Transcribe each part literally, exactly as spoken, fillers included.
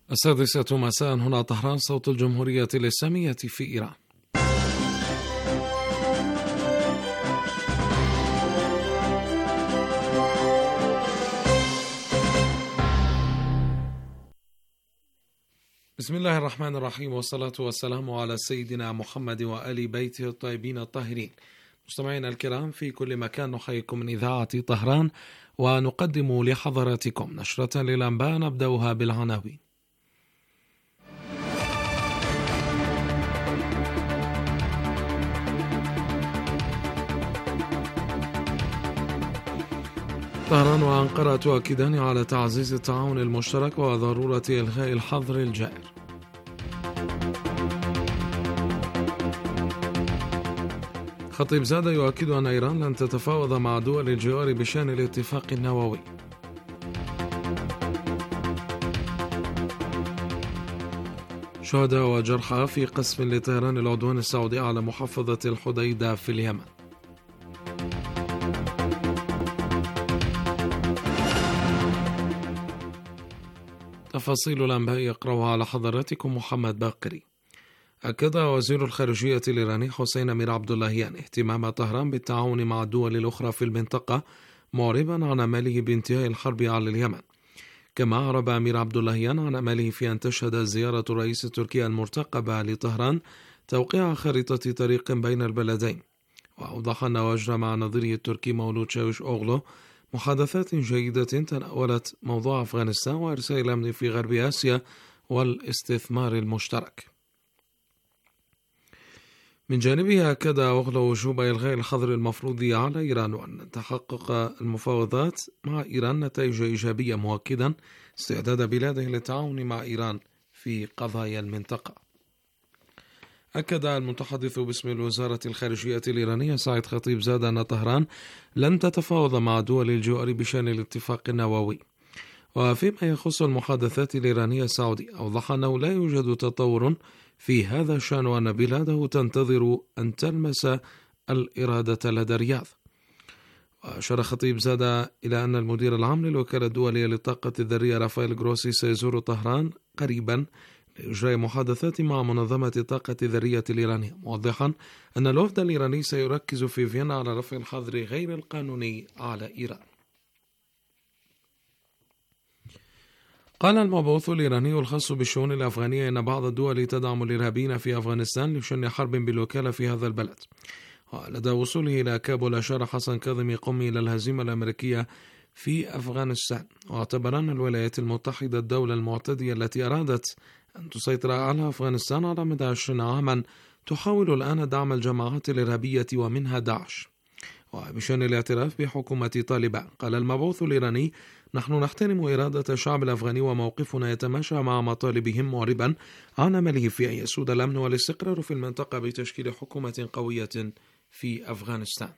السادسة مساء هنا طهران، صوت الجمهورية الإسلامية في إيران. بسم الله الرحمن الرحيم، والصلاة والسلام على سيدنا محمد وآل بيته الطيبين الطاهرين. مستمعينا الكرام في كل مكان، نحييكم من إذاعة طهران ونقدم لحضراتكم نشرة للأنباء نبدأها بالعناوين. طهران وأنقرة تؤكدان على تعزيز التعاون المشترك وضرورة إلغاء الحظر الجائر. خطيب زادة يؤكد أن إيران لن تتفاوض مع دول الجوار بشأن الاتفاق النووي. شهداء وجرحى في قصف لطيران العدوان السعودي على محافظة الحديدة في اليمن. تفاصيل الأنباء يقرأها على حضراتكم محمد باقري. أكد وزير الخارجية الإيراني حسين أمير عبد اللهيان اهتمام طهران بالتعاون مع الدول الأخرى في المنطقة، معربا عن أمله بانتهاء الحرب على اليمن. كما أعرب أمير عبد اللهيان عن أمله في أن تشهد زيارة الرئيس التركي المرتقبة لطهران توقيع خريطة طريق بين البلدين، وأوضح أن وجه مع نظيره التركي مولود شاوش أوغلو محادثات جيدة تناولت موضوع أفغانستان وإرسال الأمن في غرب آسيا والاستثمار المشترك. من جانبه أكد أوغلو وجوب إلغاء الحظر المفروض على إيران، وأن تحقق المفاوضات مع إيران نتائج إيجابية، مؤكدا استعداد بلاده للتعاون مع إيران في قضايا المنطقة. أكد المتحدث باسم الوزارة الخارجية الإيرانية سعيد خطيب زاد أن طهران لن تتفاوض مع دول الجوار بشأن الاتفاق النووي. وفيما يخص المحادثات الإيرانية السعودية، أوضح أنه لا يوجد تطور في هذا الشأن، وأن بلاده تنتظر أن تلمس الإرادة لدى الرياض. وأشار خطيب زاد إلى أن المدير العام للوكالة الدولية للطاقة الذرية رافائيل جروسي سيزور طهران قريبا لإجراء محادثات مع منظمة الطاقة الذرية الإيرانية، موضحا أن الوفد الإيراني سيركز في فيينا على رفع الحظر غير القانوني على إيران. قال المبعوث الإيراني الخاص بالشؤون الأفغانية إن بعض الدول تدعم الإرهابيين في أفغانستان لشن حرب بالوكالة في هذا البلد. ولدى وصوله إلى كابول أشار حسن كاظمي قمي إلى الهزيمة الأمريكية في أفغانستان، واعتبر أن الولايات المتحدة الدولة المعتدية التي أرادت أن تسيطر على أفغانستان على مدى عشرين عاما تحاول الآن دعم الجماعات الإرهابية ومنها داعش. وبشأن الاعتراف بحكومة طالبان، قال المبعوث الإيراني: نحن نحترم إرادة الشعب الأفغاني وموقفنا يتماشى مع مطالبهم، معربا عن أمله في أن يسود الأمن والاستقرار في المنطقة بتشكيل حكومة قوية في أفغانستان.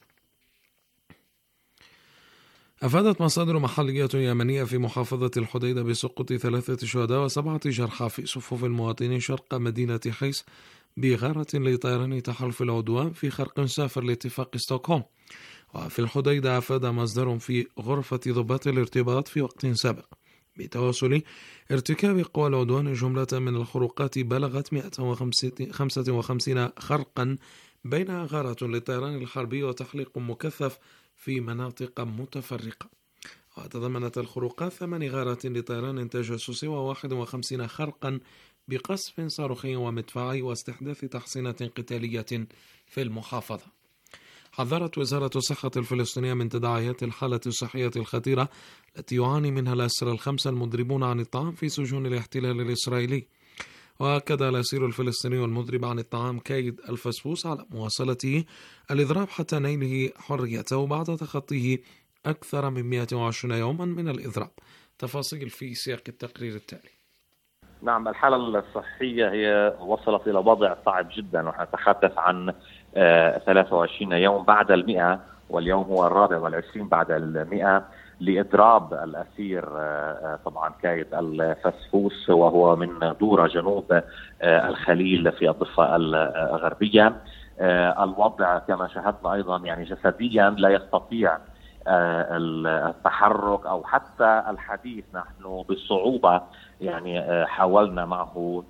أفادت مصادر محلية يمنية في محافظة الحديدة بسقوط ثلاثة شهداء وسبعة جرحى في صفوف المواطنين شرق مدينة حيس بغارة لطيران تحالف العدوان في خرق سافر لاتفاق ستوكهولم. وفي الحديدة أفاد مصدر في غرفة ضباط الارتباط في وقت سابق بتواصل ارتكاب قوى العدوان جملة من الخروقات بلغت مئة وخمسة وخمسين خرقا، بينها غارة للطيران الحربي وتحليق مكثف في مناطق متفرقة. وتضمنت الخروقات ثمان غارات لطيران تجسسي وواحد وخمسين خرقا بقصف صاروخي ومدفعي واستحداث تحصينات قتالية في المحافظة. حذرت وزارة الصحة الفلسطينية من تداعيات الحالة الصحية الخطيرة التي يعاني منها الأسرى الخمسة المضربون عن الطعام في سجون الاحتلال الإسرائيلي. وأكد الأسير الفلسطيني المضرب عن الطعام كايد الفسفوس على مواصلته الإضراب حتى نيله حريته بعد تخطيه أكثر من مئة وعشرين يوما من الإضراب. تفاصيل في سياق التقرير التالي. نعم، الحالة الصحية هي وصلت إلى وضع صعب جدا، ونتحدث عن ثلاثة وعشرين يوم بعد المئة، واليوم هو الرابع والعشرين بعد المئة لإضراب الأسير طبعا كايد الفسفوس، وهو من دورة جنوب الخليل في الضفة الغربية. الوضع كما شاهدنا أيضا يعني جسديا لا يستطيع التحرك أو حتى الحديث. نحن بصعوبة يعني حاولنا معه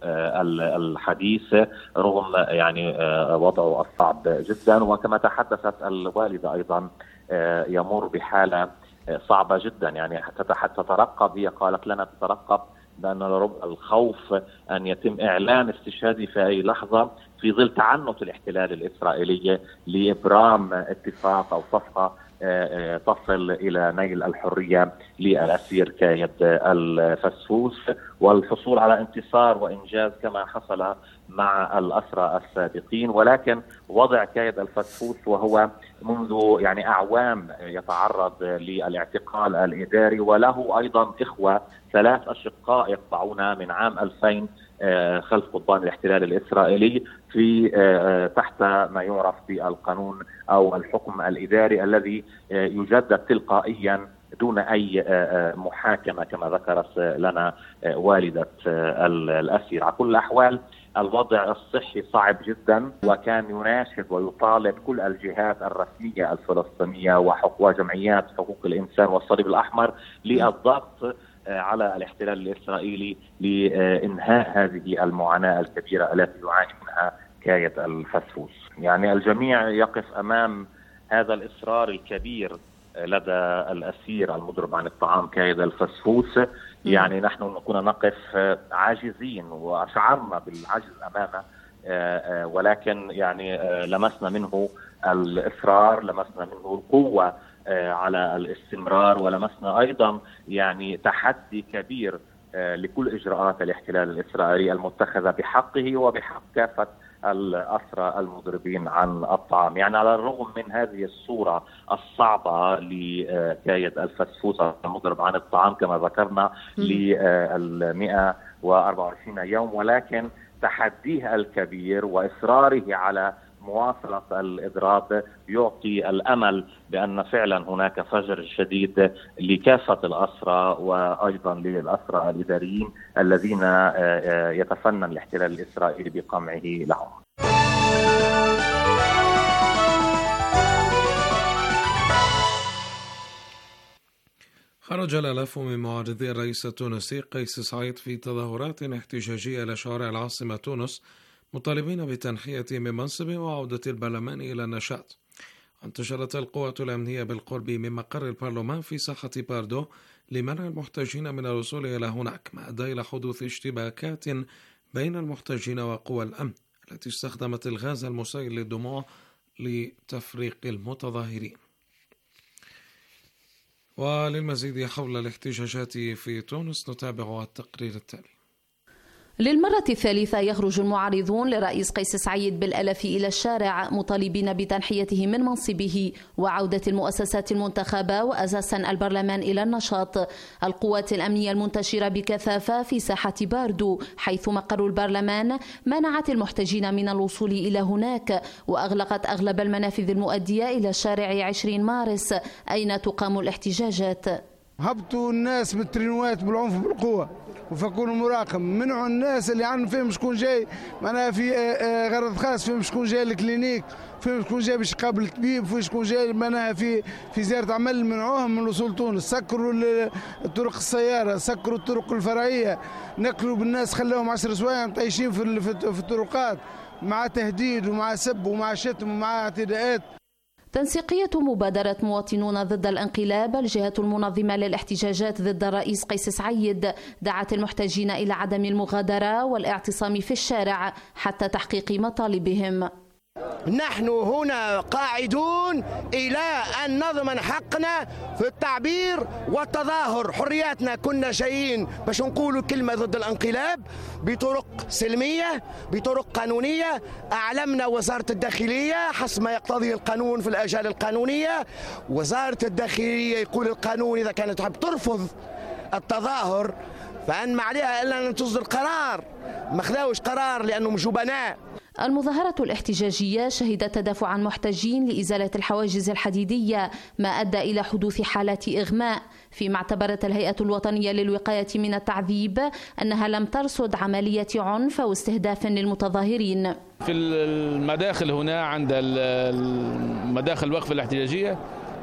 الحديث رغم يعني وضعه الصعب جدا، وكما تحدثت الوالدة أيضا يمر بحالة صعبة جدا، يعني حتى تترقب، هي قالت لنا تترقب بأن الخوف أن يتم إعلان استشهادي في أي لحظة في ظل تعنت الاحتلال الإسرائيلي لإبرام اتفاق أو صفقة تصل إلى نيل الحرية للأسير كايد الفسفوس والحصول على انتصار وإنجاز كما حصل مع الأسرى السابقين. ولكن وضع كايد الفسفوس وهو منذ يعني أعوام يتعرض للاعتقال الإداري، وله أيضا إخوة ثلاث أشقاء يقطعون من عام ألفين خلف قضبان الاحتلال الإسرائيلي في تحت ما يعرف بالقانون أو الحكم الإداري الذي يجدد تلقائيا دون أي محاكمة كما ذكرت لنا والدة الأسير. على كل الأحوال الوضع الصحي صعب جدا، وكان يناشد ويطالب كل الجهات الرسمية الفلسطينية وجمعيات حقوق الإنسان والصليب الأحمر للضغط على الاحتلال الإسرائيلي لإنهاء هذه المعاناة الكبيرة التي يعاني منها كايد الفسفوس. يعني الجميع يقف أمام هذا الإصرار الكبير لدى الأسير المضرب عن الطعام كايد الفسفوس. يعني نحن كنا نقف عاجزين وشعرنا بالعجز أمامه، ولكن يعني لمسنا منه الإصرار، لمسنا منه القوة على الاستمرار، ولمسنا أيضا يعني تحدي كبير لكل إجراءات الاحتلال الإسرائيلي المتخذة بحقه وبحق كافة الأسرى المضربين عن الطعام. يعني على الرغم من هذه الصورة الصعبة لكايد الفسفوس المضرب عن الطعام كما ذكرنا للمئة وأربعة وعشرين يوم، ولكن تحديه الكبير وإصراره على مواصلة الإضراب يعطي الأمل بأن فعلا هناك فجر شديد لكافة الأسرى وأيضا للأسرى الإداريين الذين يتفنن الاحتلال الإسرائيلي بقمعه لهم. خرج الآلاف من معارضي الرئيس التونسي قيس سعيد في تظاهرات احتجاجية إلى شوارع العاصمة تونس مطالبين بتنحيته من منصبه وعودة البرلمان إلى النشاط. انتشرت القوات الأمنية بالقرب من مقر البرلمان في ساحة باردو لمنع المحتجين من الوصول إلى هناك، ما أدى إلى حدوث اشتباكات بين المحتجين وقوى الأمن التي استخدمت الغاز المسيل للدموع لتفريق المتظاهرين. وللمزيد حول الاحتجاجات في تونس نتابع التقرير التالي. للمرة الثالثة يخرج المعارضون لرئيس قيس سعيد بالآلاف إلى الشارع مطالبين بتنحيته من منصبه وعودة المؤسسات المنتخبة وأساسا البرلمان إلى النشاط. القوات الأمنية المنتشرة بكثافة في ساحة باردو حيث مقر البرلمان منعت المحتجين من الوصول إلى هناك، وأغلقت أغلب المنافذ المؤدية إلى شارع عشرين مارس أين تقام الاحتجاجات. هبطوا الناس بالترينوات بالعنف بالقوة وفكوا المراقب، منعوا الناس اللي عندهم فيهم شكون جاي معناها في غرض خاص، فيهم شكون جاي الكلينيك، فيهم شكون جاي باش يقابل الطبيب، فيهم شكون جاي معناها في في زيارة عمل، منعوهم من وصول تونس. سكروا الطرق السيارة، سكروا الطرق الفرعية، نقلوا بالناس خلاهم عشر سوايع متعيشين في في الطرقات مع تهديد ومع سب ومع شتم ومع اعتداءات. تنسيقية مبادرة مواطنون ضد الانقلاب، الجهة المنظمة للاحتجاجات ضد الرئيس قيس سعيد، دعت المحتجين إلى عدم المغادرة والاعتصام في الشارع حتى تحقيق مطالبهم. نحن هنا قاعدون إلى أن نضمن حقنا في التعبير والتظاهر، حرياتنا. كنا جايين باش نقولوا كلمة ضد الانقلاب بطرق سلمية بطرق قانونية. أعلمنا وزارة الداخلية حسب ما يقتضي القانون في الأجال القانونية. وزارة الداخلية يقول القانون إذا كانت تحب ترفض التظاهر فأن ما عليها إلا أن تصدر قرار، ما خذاوش قرار لأنهم جبناء. المظاهرة الاحتجاجية شهدت تدافعا محتجين لإزالة الحواجز الحديدية، ما أدى إلى حدوث حالات إغماء، فيما اعتبرت الهيئة الوطنية للوقاية من التعذيب أنها لم ترصد عملية عنف واستهداف للمتظاهرين. في المداخل هنا عند مداخل الوقفة الاحتجاجية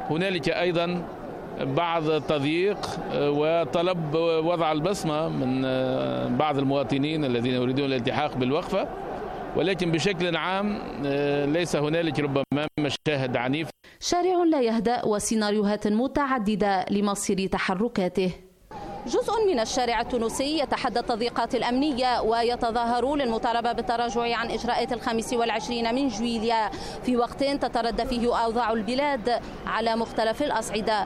هنالك أيضا بعض التضييق وطلب وضع البصمة من بعض المواطنين الذين يريدون الالتحاق بالوقفة، ولكن بشكل عام ليس هنالك ربما مشاهد عنيفة. شارع لا يهدأ وسيناريوهات متعددة لمصير تحركاته. جزء من الشارع التونسي يتحدى التضييقات الأمنية ويتظاهر للمطالبة بالتراجع عن إجراءات الخامس والعشرين من جويليا في وقت تتردى فيه أوضاع البلاد على مختلف الأصعدة.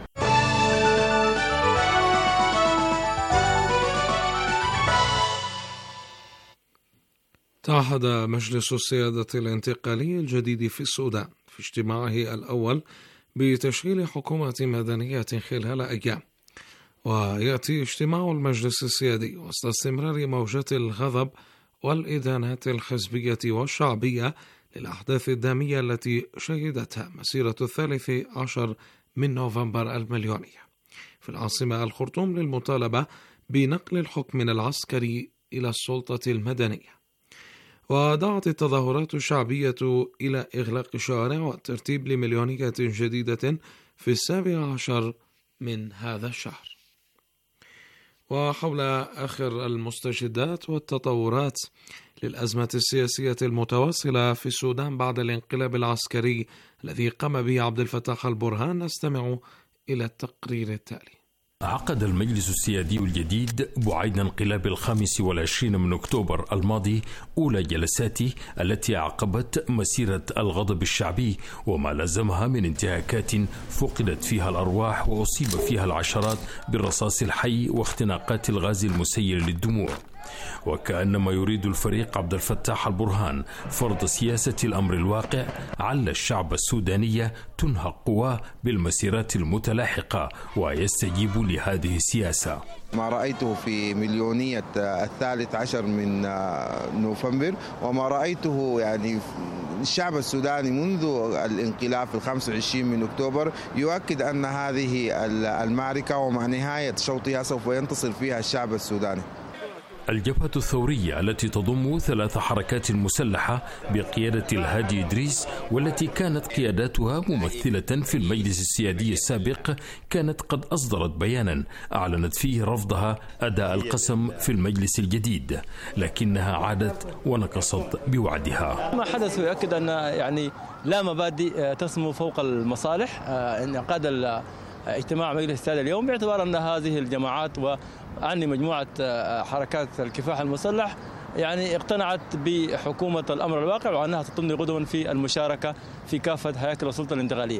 تعهد مجلس السيادة الانتقالي الجديد في السودان في اجتماعه الأول بتشكيل حكومة مدنية خلال أيام، ويأتي اجتماع المجلس السيادي وسط استمرار موجات الغضب والإدانات الحزبية والشعبية للأحداث الدامية التي شهدتها مسيرة الثالث عشر من نوفمبر المليونية في العاصمة الخرطوم للمطالبة بنقل الحكم من العسكري إلى السلطة المدنية. ودعت التظاهرات الشعبية إلى إغلاق الشوارع والترتيب لمليونية جديدة في السابع عشر من هذا الشهر. وحول آخر المستجدات والتطورات للأزمة السياسية المتواصلة في السودان بعد الانقلاب العسكري الذي قام به عبد الفتاح البرهان، نستمع إلى التقرير التالي. عقد المجلس السيادي الجديد بعد انقلاب الخامس والعشرين من أكتوبر الماضي أولى جلساته التي عقبت مسيرة الغضب الشعبي وما لزمها من انتهاكات فقدت فيها الأرواح وأصيب فيها العشرات بالرصاص الحي واختناقات الغاز المسيل للدموع. وكأنما يريد الفريق عبد الفتاح البرهان فرض سياسة الأمر الواقع على الشعب السوداني تنهك قواه بالمسيرات المتلاحقة ويستجيب لهذه السياسة. ما رأيته في مليونية الثالث عشر من نوفمبر وما رأيته يعني الشعب السوداني منذ الانقلاب في الخامس والعشرين من أكتوبر يؤكد أن هذه المعركة ومع نهاية شوطها سوف ينتصر فيها الشعب السوداني. الجبهة الثورية التي تضم ثلاث حركات مسلحة بقيادة الهادي إدريس والتي كانت قياداتها ممثلة في المجلس السيادي السابق كانت قد أصدرت بيانا أعلنت فيه رفضها أداء القسم في المجلس الجديد، لكنها عادت ونقصت بوعدها. ما حدث يؤكد أن يعني لا مبادئ تسمو فوق المصالح. انعقاد اجتماع مجلس السيادة اليوم باعتبار أن هذه الجماعات وعني مجموعة حركات الكفاح المسلح يعني اقتنعت بحكومة الأمر الواقع وأنها تطمن غدوا في المشاركة في كافة هياكل السلطة الانتقالية.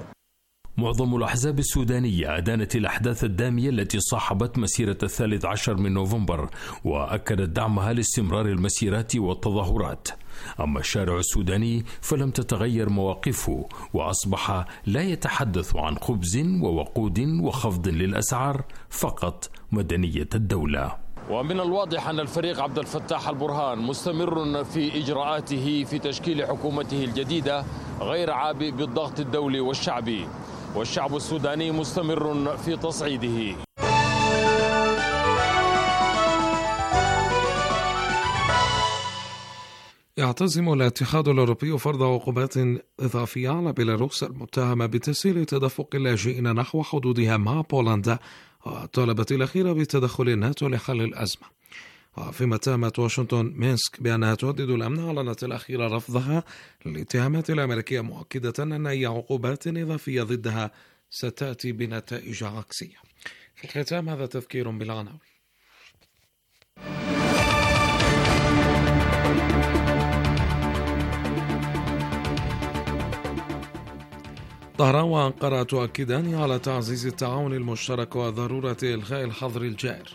معظم الأحزاب السودانية أدانت الأحداث الدامية التي صاحبت مسيرة الثالث عشر من نوفمبر وأكدت دعمها لاستمرار المسيرات والتظاهرات. أما الشارع السوداني فلم تتغير مواقفه وأصبح لا يتحدث عن خبز ووقود وخفض للأسعار، فقط مدنية الدولة. ومن الواضح أن الفريق عبد الفتاح البرهان مستمر في إجراءاته في تشكيل حكومته الجديدة غير عابئ بالضغط الدولي والشعبي، والشعب السوداني مستمر في تصعيده. يعتزم الاتحاد الأوروبي فرض عقوبات إضافية على بيلاروس المتهمة بتسهيل تدفق اللاجئين نحو حدودها مع بولندا، وطالبت الأخيرة بتدخل الناتو لحل الأزمة. وفيما اتهمت واشنطن مينسك بأنها تهدد الأمن، أعلنت الأخيرة رفضها للاتهامات الأمريكية، مؤكدة أن أي عقوبات إضافية ضدها ستأتي بنتائج عكسية. في الختام هذا تذكير بالعناوين. طهران وأنقرة تؤكدان على تعزيز التعاون المشترك وضرورة إلغاء الحظر الجائر.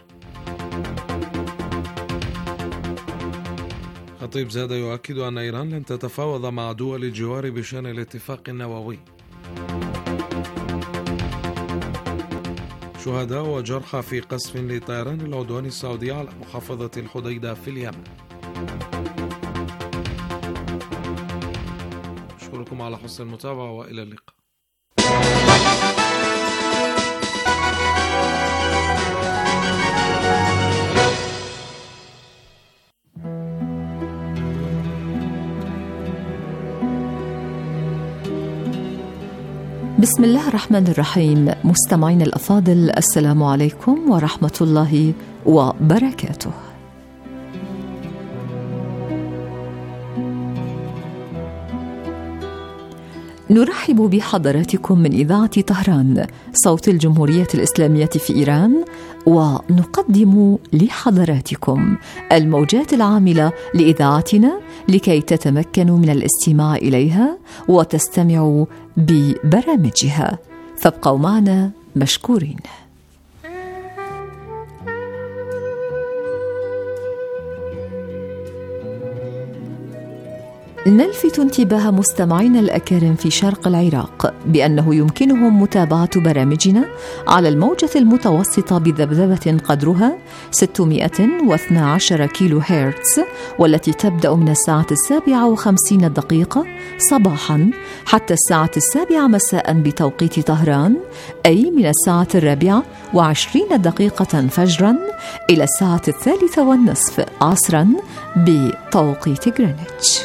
خطيب زاد يؤكد أن إيران لن تتفاوض مع دول الجوار بشأن الاتفاق النووي. شهداء وجرحى في قصف لطيران العدوان السعودي على محافظة الحديدة في اليمن. أشكركم على حسن المتابعة وإلى اللقاء. بسم الله الرحمن الرحيم. مستمعين الأفاضل، السلام عليكم ورحمة الله وبركاته. نرحب بحضراتكم من إذاعة طهران صوت الجمهورية الإسلامية في إيران، ونقدم لحضراتكم الموجات العاملة لإذاعتنا لكي تتمكنوا من الاستماع إليها وتستمعوا ببرامجها، فابقوا معنا مشكورين. نلفت انتباه مستمعينا الأكارم في شرق العراق بأنه يمكنهم متابعة برامجنا على الموجة المتوسطة بذبذبة قدرها ستمائة واثني عشر كيلو هرتز، والتي تبدأ من الساعة السابعة وخمسين دقيقة صباحا حتى الساعة السابعة مساء بتوقيت طهران، أي من الساعة الرابعة وعشرين دقيقة فجرا إلى الساعة الثالثة والنصف عصرا بتوقيت غرينتش.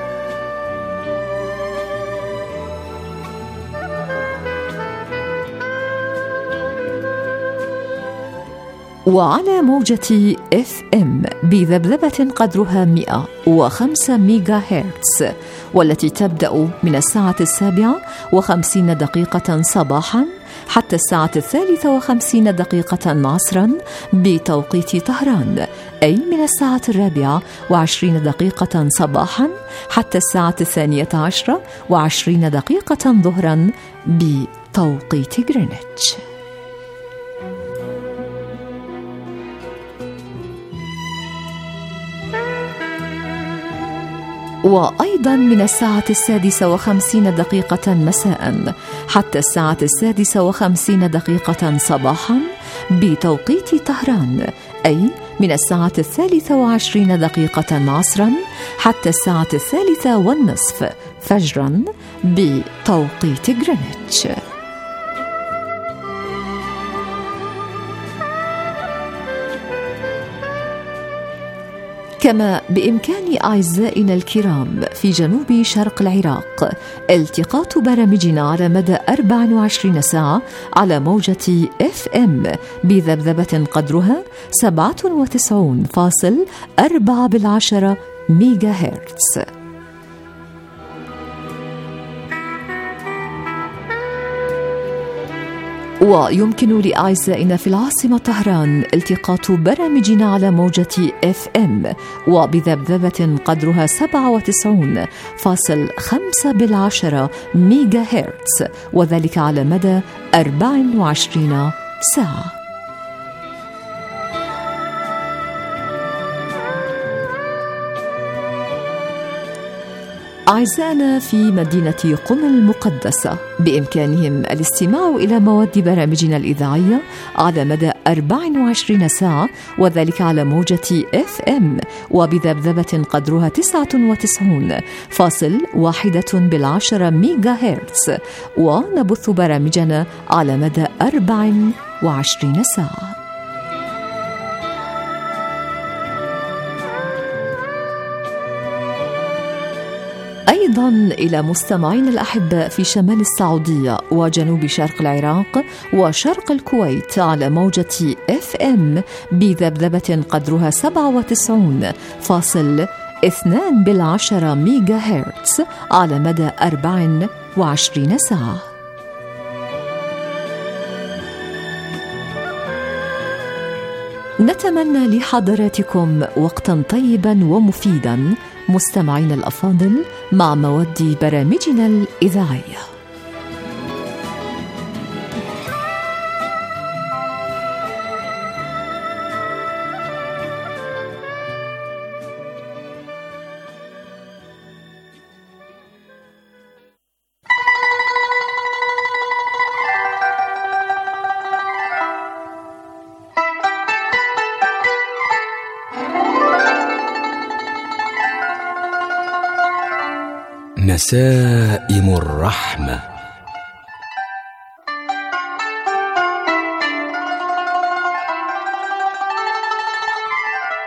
وعلى موجة إف إم بذبذبة قدرها مئة وخمسة ميجا هرتز، والتي تبدأ من الساعة السابعة وخمسين دقيقة صباحا حتى الساعة الثالثة وخمسين دقيقة عصرا بتوقيت طهران، أي من الساعة الرابعة وعشرين دقيقة صباحا حتى الساعة الثانية عشرة وعشرين دقيقة ظهرا بتوقيت غرينتش. وأيضا من الساعة السادسة وخمسين دقيقة مساء حتى الساعة السادسة وخمسين دقيقة صباحا بتوقيت طهران، أي من الساعة الثالثة وعشرين دقيقة عصرا حتى الساعة الثالثة والنصف فجرا بتوقيت غرينتش. كما بإمكان أعزائنا الكرام في جنوب شرق العراق التقاط برامجنا على مدى أربع وعشرين ساعة على موجة إف إم بذبذبة قدرها سبعة وتسعين فاصل أربعة بالعشرة ميجا هرتز. ويمكن لأعزائنا في العاصمة طهران التقاط برامجنا على موجة إف إم وبذبذبة قدرها سبعة وتسعين فاصل خمسة بالعشرة ميجا هرتز، وذلك على مدى أربع وعشرين ساعة. أعزائنا في مدينة قم المقدسة بإمكانهم الاستماع إلى مواد برامجنا الإذاعية على مدى أربع وعشرين ساعة، وذلك على موجة إف إم وبذبذبة قدرها تسعة وتسعين فاصل واحدة بالعشرة ميجا هرتز، ونبث برامجنا على مدى أربع وعشرين ساعة. أيضا إلى مستمعين الأحباء في شمال السعودية وجنوب شرق العراق وشرق الكويت على موجة إف إم بذبذبة قدرها سبعة وتسعين فاصل اثنان بالعشرة ميجا هرتز على مدى أربع وعشرين ساعة. نتمنى لحضراتكم وقتا طيبا ومفيدا مستمعين الأفاضل مع مواد برامجنا الإذاعية. نسائم الرحمة.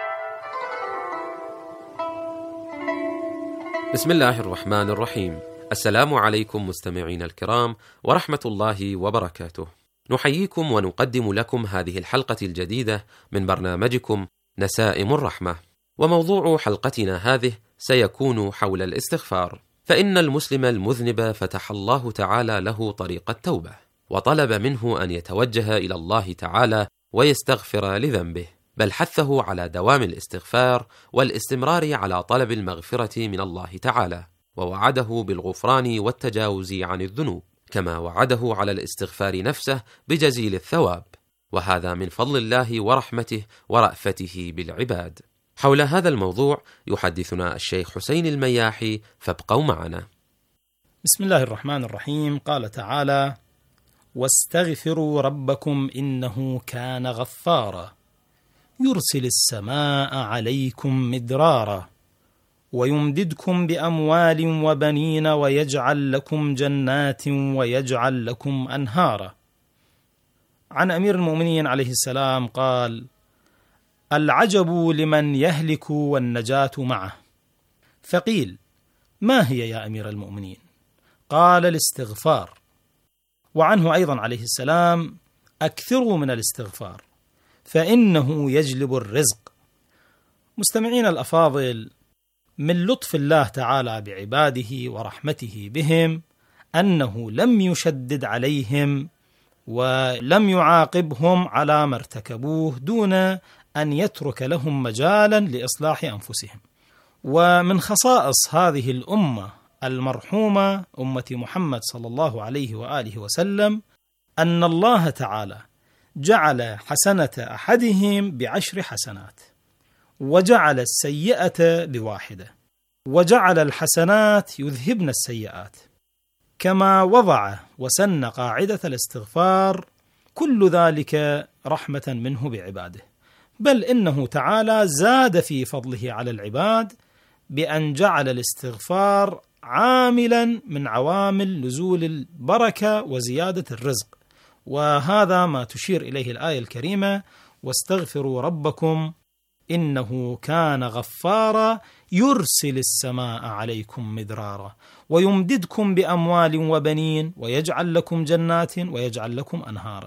بسم الله الرحمن الرحيم. السلام عليكم مستمعين الكرام ورحمة الله وبركاته. نحييكم ونقدم لكم هذه الحلقة الجديدة من برنامجكم نسائم الرحمة، وموضوع حلقتنا هذه سيكون حول الاستغفار. فإن المسلم المذنب فتح الله تعالى له طريق التوبة، وطلب منه أن يتوجه إلى الله تعالى ويستغفر لذنبه، بل حثه على دوام الاستغفار والاستمرار على طلب المغفرة من الله تعالى، ووعده بالغفران والتجاوز عن الذنوب، كما وعده على الاستغفار نفسه بجزيل الثواب، وهذا من فضل الله ورحمته ورأفته بالعباد. حول هذا الموضوع يحدثنا الشيخ حسين المياحي، فابقوا معنا. بسم الله الرحمن الرحيم. قال تعالى: واستغفروا ربكم إنه كان غفارا يرسل السماء عليكم مدرارا ويمددكم بأموال وبنين ويجعل لكم جنات ويجعل لكم أنهارا. عن أمير المؤمنين عليه السلام قال: العجب لمن يهلك والنجاة معه. فقيل: ما هي يا أمير المؤمنين؟ قال: الاستغفار. وعنه أيضا عليه السلام: أكثروا من الاستغفار فإنه يجلب الرزق. مستمعين الأفاضل، من لطف الله تعالى بعباده ورحمته بهم أنه لم يشدد عليهم ولم يعاقبهم على ما ارتكبوه دون أن يترك لهم مجالا لإصلاح أنفسهم. ومن خصائص هذه الأمة المرحومة أمة محمد صلى الله عليه وآله وسلم أن الله تعالى جعل حسنة أحدهم بعشر حسنات، وجعل السيئة بواحدة، وجعل الحسنات يذهبن السيئات، كما وضع وسن قاعدة الاستغفار. كل ذلك رحمة منه بعباده، بل إنه تعالى زاد في فضله على العباد بأن جعل الاستغفار عاملا من عوامل نزول البركة وزيادة الرزق، وهذا ما تشير إليه الآية الكريمة: واستغفروا ربكم إنه كان غفارا يرسل السماء عليكم مدرارا ويمددكم بأموال وبنين ويجعل لكم جنات ويجعل لكم أنهارا.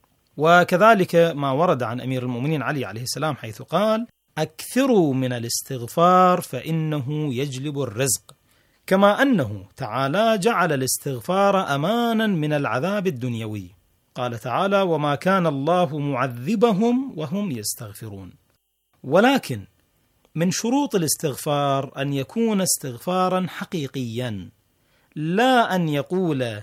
وكذلك ما ورد عن أمير المؤمنين علي عليه السلام حيث قال: أكثروا من الاستغفار فإنه يجلب الرزق. كما أنه تعالى جعل الاستغفار أمانا من العذاب الدنيوي. قال تعالى: وما كان الله معذبهم وهم يستغفرون. ولكن من شروط الاستغفار أن يكون استغفارا حقيقيا، لا أن يقول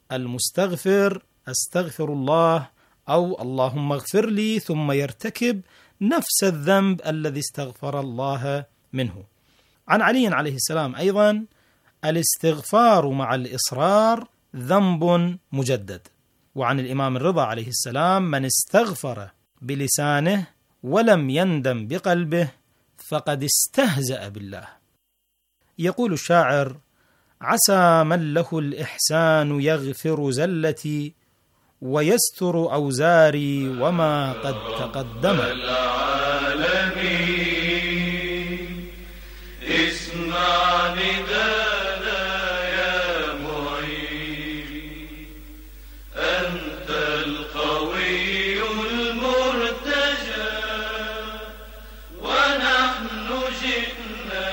المستغفر أستغفر الله أو اللهم اغفر لي ثم يرتكب نفس الذنب الذي استغفر الله منه. عن علي عليه السلام أيضا: الاستغفار مع الإصرار ذنب مجدد. وعن الإمام الرضا عليه السلام: من استغفر بلسانه ولم يندم بقلبه فقد استهزأ بالله. يقول الشاعر: عسى من له الإحسان يغفر زلتي ويستر أوزاري وما قد تقدم. اسمع ندانا يا معين، أنت القوي المرتجى ونحن جئنا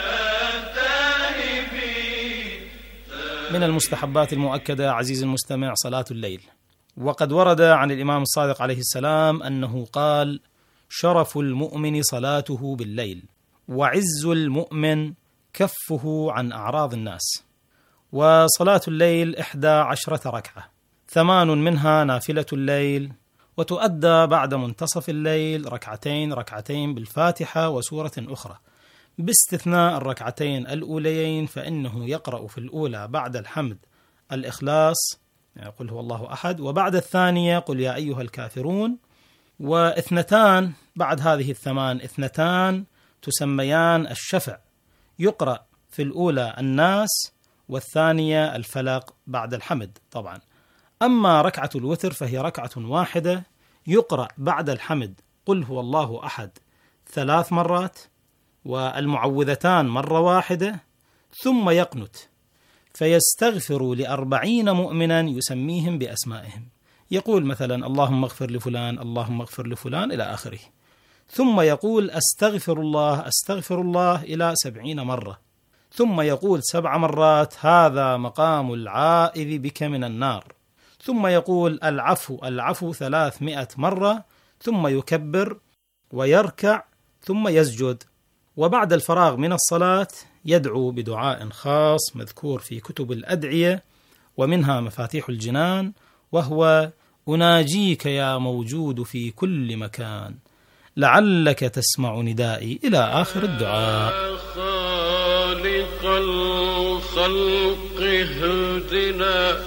تائبين. من المستحبات المؤكدة عزيزي المستمع صلاة الليل. وقد ورد عن الإمام الصادق عليه السلام أنه قال: شرف المؤمن صلاته بالليل، وعز المؤمن كفه عن أعراض الناس. وصلاة الليل إحدى عشرة ركعة، ثمان منها نافلة الليل، وتؤدى بعد منتصف الليل ركعتين ركعتين بالفاتحة وسورة أخرى، باستثناء الركعتين الأوليين فإنه يقرأ في الأولى بعد الحمد الإخلاص قل هو الله أحد، وبعد الثانية قل يا أيها الكافرون، واثنتان بعد هذه الثمان اثنتان تسميان الشفع، يقرأ في الأولى الناس والثانية الفلق بعد الحمد طبعا. أما ركعة الوتر فهي ركعة واحدة يقرأ بعد الحمد قل هو الله أحد ثلاث مرات والمعوذتان مرة واحدة ثم يقنت. فيستغفر لأربعين مؤمنا يسميهم بأسمائهم، يقول مثلا اللهم اغفر لفلان، اللهم اغفر لفلان إلى آخره، ثم يقول أستغفر الله أستغفر الله إلى سبعين مرة، ثم يقول سبع مرات هذا مقام العائذ بك من النار، ثم يقول العفو العفو ثلاثمائة مرة، ثم يكبر ويركع ثم يسجد. وبعد الفراغ من الصلاة يدعو بدعاء خاص مذكور في كتب الأدعية ومنها مفاتيح الجنان، وهو أناجيك يا موجود في كل مكان لعلك تسمع ندائي إلى آخر الدعاء. خالق الخلق اهدنا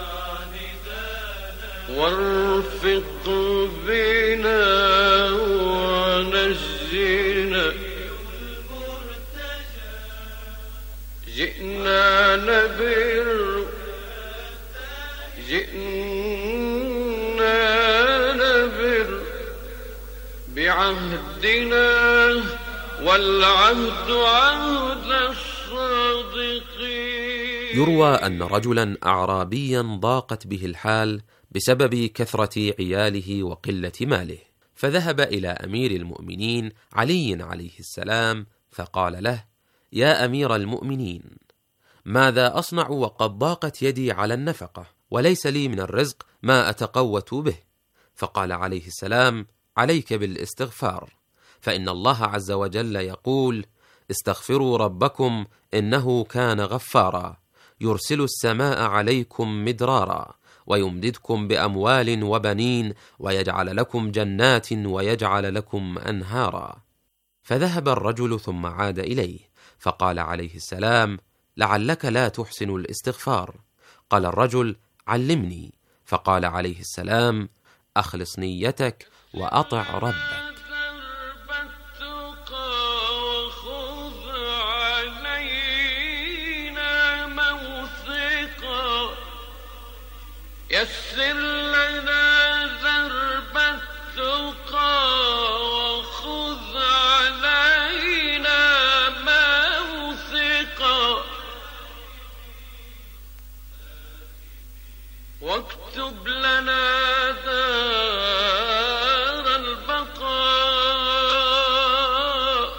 وارفق بنا ونجينا، جئنا نبر جئنا نبر بعهدنا والعهد عهد الصادقين. يروى أن رجلا أعرابيا ضاقت به الحال بسبب كثرة عياله وقلة ماله، فذهب إلى أمير المؤمنين علي عليه السلام فقال له: يا أمير المؤمنين، ماذا أصنع وقد ضاقت يدي على النفقة وليس لي من الرزق ما أتقوت به؟ فقال عليه السلام: عليك بالاستغفار، فإن الله عز وجل يقول: استغفروا ربكم إنه كان غفارا يرسل السماء عليكم مدرارا ويمددكم بأموال وبنين ويجعل لكم جنات ويجعل لكم أنهارا. فذهب الرجل ثم عاد إليه فقال عليه السلام: لعلك لا تحسن الاستغفار. قال الرجل: علمني. فقال عليه السلام: أخلص نيتك وأطع ربك. يسر لنا درب التقى وخذ علينا موثقا، واكتب لنا دار البقاء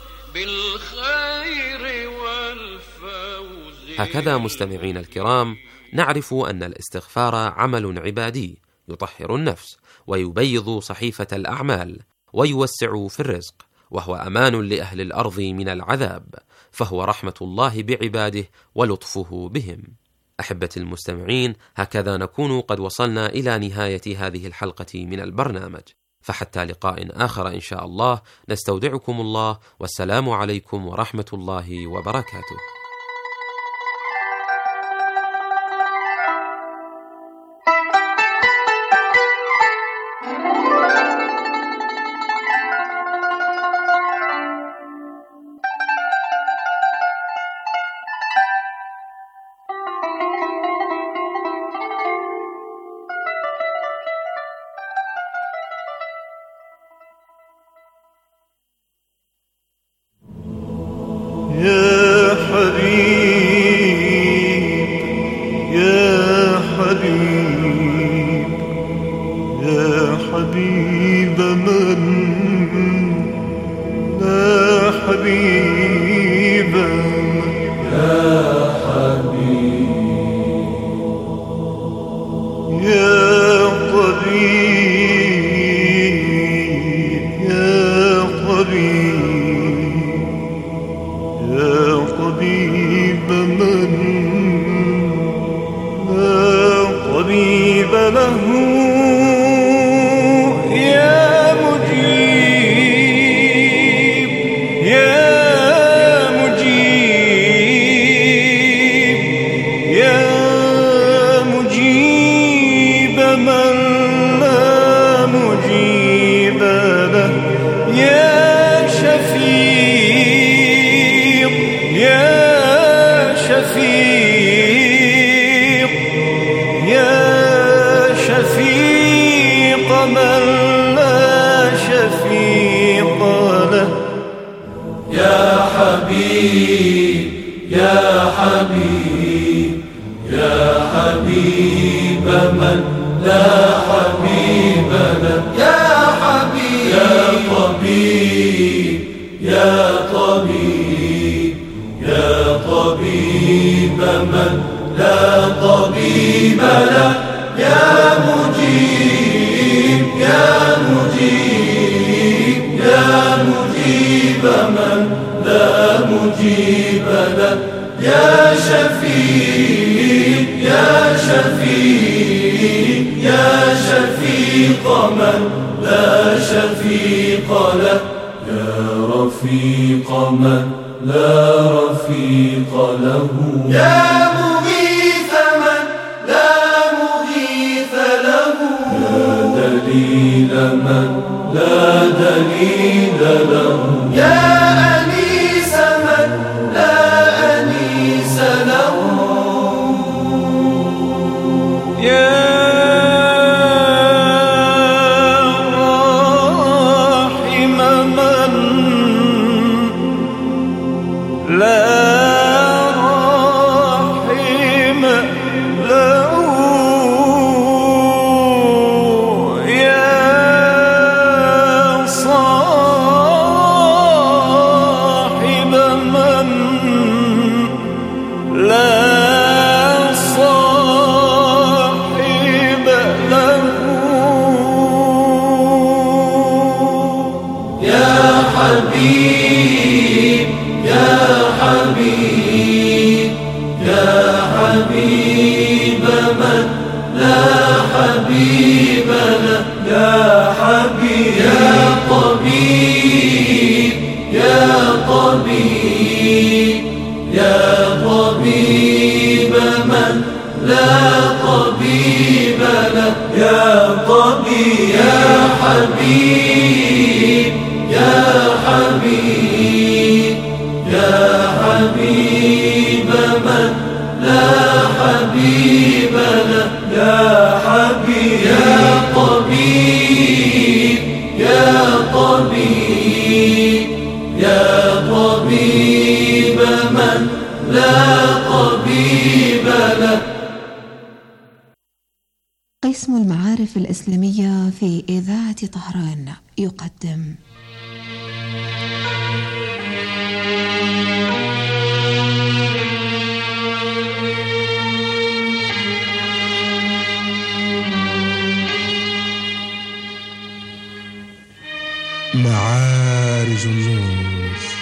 بالخير والفوز. هكذا مستمعين الكرام نعرف أن الاستغفار عمل عبادي يطهر النفس ويبيض صحيفة الأعمال ويوسع في الرزق، وهو أمان لأهل الأرض من العذاب، فهو رحمة الله بعباده ولطفه بهم. أحبتي المستمعين، هكذا نكون قد وصلنا إلى نهاية هذه الحلقة من البرنامج، فحتى لقاء آخر إن شاء الله نستودعكم الله، والسلام عليكم ورحمة الله وبركاته. يا حبيب يا حبيب يا حبيب من لا حبيب يا حبيب يا طبيب يا طبيب طبيب من لا طبيب له، يا مجيب يا مجيب يا مجيب من لا مجيب له، يا شفيق يا شفيق يا شفيق من لا شفيق له، يا حبيب يا حبيب حبيب من لا حبيب له يا حبيب يا طبيب يا طبيب يا طبيب من لا طبيب له يا مجيب يا مجيب يا مجيب من لا مجيب له يا شفيق يا شفيق يا شفيق من لا شفيق له يا رفيق من لا رفيق له يا مغيث من لا مغيث له يا دليل من لا دليل له يا أنيس من لا أنيس له يا راحم من لا راحم له يا صاحب من لا صاحب له يا حبيب يا حبيب يا حبيب من لا حبيب له يا حبيب يا طبيب يا طبيب يا طبيب من لا طبيب له يا طبيب يا حبيب يا حبيب يا حبيب من لا حبيب له يا حبيب يا طبيب يا طبيب يا طبيب من لا طبيب له. قسم المعارف الإسلامية في إذاعة طهران يقدم معارج النور.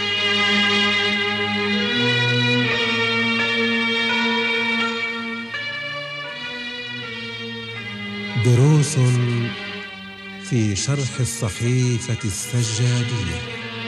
دروس في شرح الصحيفة السجادية.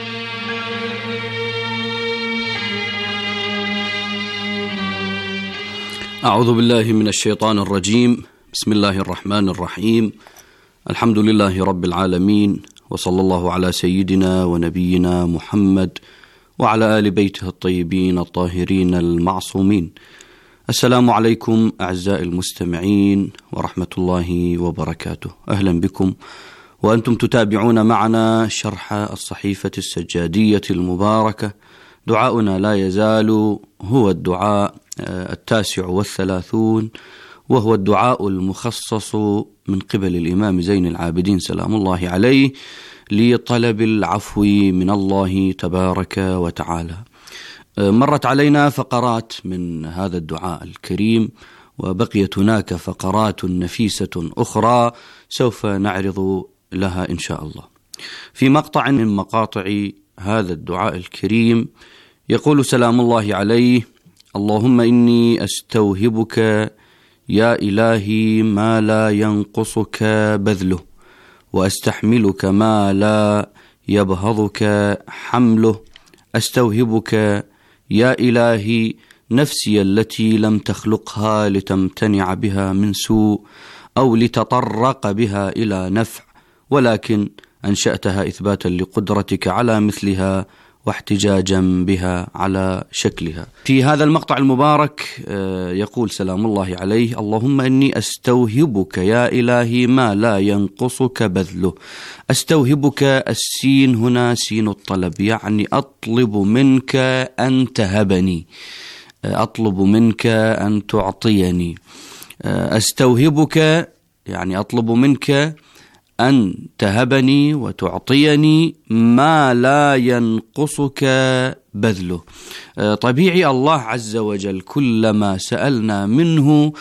أعوذ بالله من الشيطان الرجيم. بسم الله الرحمن الرحيم. الحمد لله رب العالمين، وصلى الله على سيدنا ونبينا محمد وعلى آل بيته الطيبين الطاهرين المعصومين. السلام عليكم أعزائي المستمعين ورحمة الله وبركاته. أهلا بكم وأنتم تتابعون معنا شرح الصحيفة السجادية المباركة. دعاؤنا لا يزال هو الدعاء التاسع والثلاثون، وهو الدعاء المخصص من قبل الإمام زين العابدين سلام الله عليه لطلب العفو من الله تبارك وتعالى. مرت علينا فقرات من هذا الدعاء الكريم، وبقيت هناك فقرات نفيسة أخرى سوف نعرض لها إن شاء الله. في مقطع من مقاطع هذا الدعاء الكريم يقول سلام الله عليه: اللهم إني أستوهبك يا إلهي ما لا ينقصك بذله، وأستحملك ما لا يبهضك حمله. أستوهبك يا إلهي نفسي التي لم تخلقها لتمتنع بها من سوء أو لتطرق بها إلى نفع، ولكن أنشأتها إثباتا لقدرتك على مثلها واحتجاجا بها على شكلها. في هذا المقطع المبارك يقول سلام الله عليه: اللهم إني أستوهبك يا إلهي ما لا ينقصك بذله. أستوهبك، السين هنا سين الطلب، يعني أطلب منك أن تهبني، أطلب منك أن تعطيني. أستوهبك يعني أطلب منك أن تهبني وتعطيني ما لا ينقصك بذله. طبيعي الله عز وجل كلما سألنا منه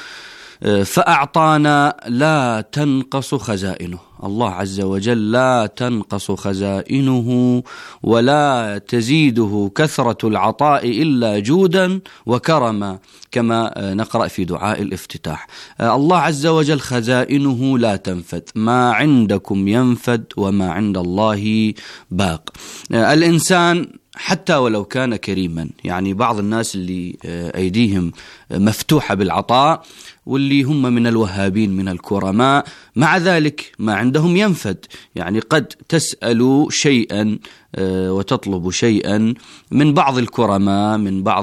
فأعطانا لا تنقص خزائنه. الله عز وجل لا تنقص خزائنه ولا تزيده كثرة العطاء إلا جودا وكرما، كما نقرأ في دعاء الافتتاح. الله عز وجل خزائنه لا تنفد، ما عندكم ينفد وما عند الله باق. الإنسان حتى ولو كان كريما، يعني بعض الناس اللي أيديهم مفتوحة بالعطاء واللي هم من الوهابين من الكرماء، مع ذلك ما عندهم ينفد. يعني قد تسأل شيئا وتطلب شيئا من بعض الكرماء من بعض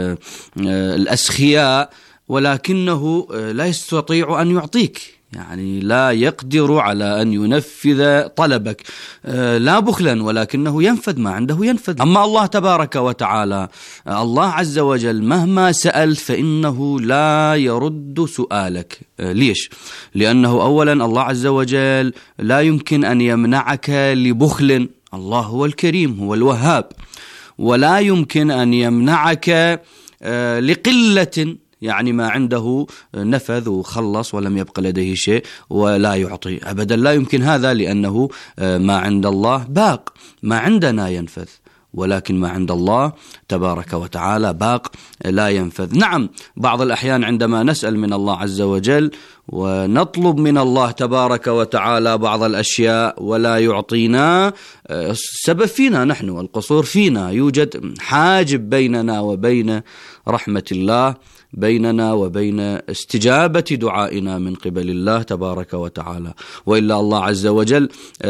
الأسخياء، ولكنه لا يستطيع أن يعطيك، يعني لا يقدر على أن ينفذ طلبك، لا بخلا ولكنه ينفذ ما عنده ينفذ. أما الله تبارك وتعالى، الله عز وجل مهما سألت فإنه لا يرد سؤالك. ليش؟ لأنه أولا الله عز وجل لا يمكن أن يمنعك لبخل، الله هو الكريم هو الوهاب، ولا يمكن أن يمنعك لقلة، يعني ما عنده نفذ وخلص ولم يبق لديه شيء ولا يعطي أبدا، لا يمكن هذا، لأنه ما عند الله باق، ما عندنا ينفذ، ولكن ما عند الله تبارك وتعالى باق لا ينفذ. نعم، بعض الأحيان عندما نسأل من الله عز وجل ونطلب من الله تبارك وتعالى بعض الأشياء ولا يعطينا، السبب فينا نحن، القصور فينا، يوجد حاجب بيننا وبين رحمة الله، بيننا وبين استجابة دعائنا من قبل الله تبارك وتعالى. وإلا الله عز وجل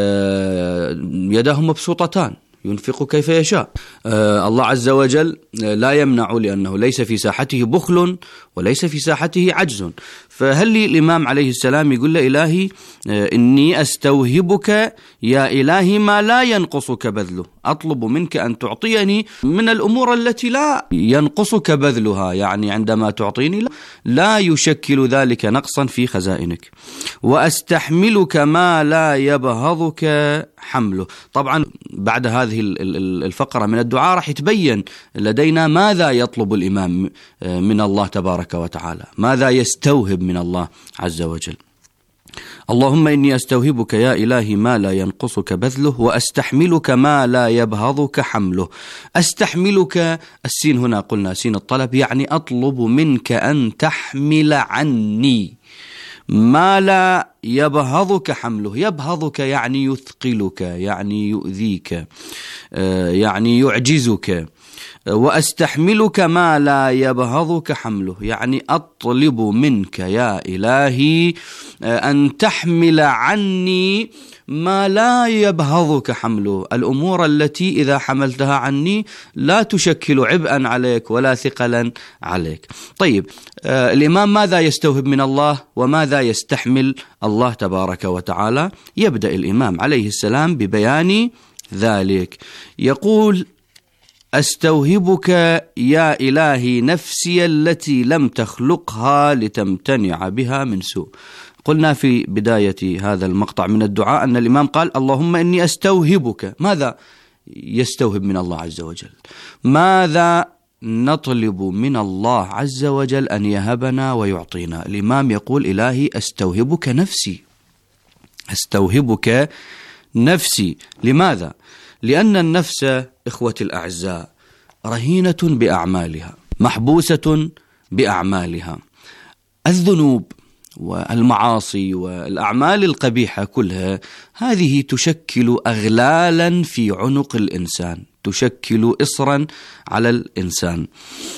يداه مبسوطتان ينفق كيف يشاء. آه الله عز وجل لا يمنع، لأنه ليس في ساحته بخل وليس في ساحته عجز. فهل لي الإمام عليه السلام يقول له إلهي آه إني أستوهبك يا إلهي ما لا ينقصك بذله، أطلب منك أن تعطيني من الأمور التي لا ينقصك بذلها، يعني عندما تعطيني لا يشكل ذلك نقصا في خزائنك. وأستحملك ما لا يبهضك حمله. طبعا بعد هذه الفقرة من الدعاء راح يتبين لدينا ماذا يطلب الإمام من الله تبارك وتعالى، ماذا يستوهب من الله عز وجل. اللهم إني أستوهبك يا إلهي ما لا ينقصك بذله، وأستحملك ما لا يبهضك حمله. أستحملك، السين هنا قلنا سين الطلب، يعني أطلب منك أن تحمل عني ما لا يبهضك حمله. يبهضك يعني يثقلك، يعني يؤذيك، يعني يعجزك. وأستحملك ما لا يبهضك حمله، يعني أطلب منك يا إلهي أن تحمل عني ما لا يبهضك حمله، الأمور التي إذا حملتها عني لا تشكل عبئا عليك ولا ثقلا عليك. طيب، آه الإمام ماذا يستوهب من الله وماذا يستحمل الله تبارك وتعالى؟ يبدأ الإمام عليه السلام ببيان ذلك، يقول: أستوهبك يا إلهي نفسي التي لم تخلقها لتمتنع بها من سوء. قلنا في بداية هذا المقطع من الدعاء أن الإمام قال: اللهم إني أستوهبك. ماذا يستوهب من الله عز وجل؟ ماذا نطلب من الله عز وجل أن يهبنا ويعطينا؟ الإمام يقول: إلهي أستوهبك نفسي، أستوهبك نفسي. لماذا؟ لأن النفس إخوة الأعزاء رهينة بأعمالها، محبوسة بأعمالها. الذنوب والمعاصي والأعمال القبيحة كلها هذه تشكل أغلالا في عنق الإنسان، تشكل إصرا على الإنسان.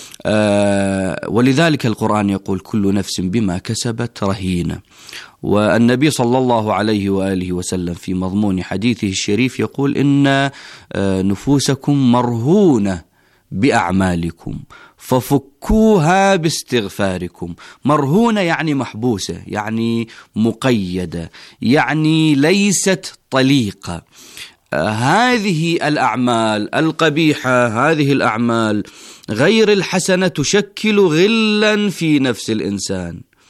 آه ولذلك القرآن يقول: كل نفس بما كسبت رهينة. والنبي صلى الله عليه وآله وسلم في مضمون حديثه الشريف يقول: إن آه نفوسكم مرهونة بأعمالكم ففكوها باستغفاركم. مرهونة يعني محبوسة، يعني مقيدة، يعني ليست طليقة. آه هذه الأعمال القبيحة، هذه الأعمال غير الحسنة تشكل غلا في نفس الإنسان،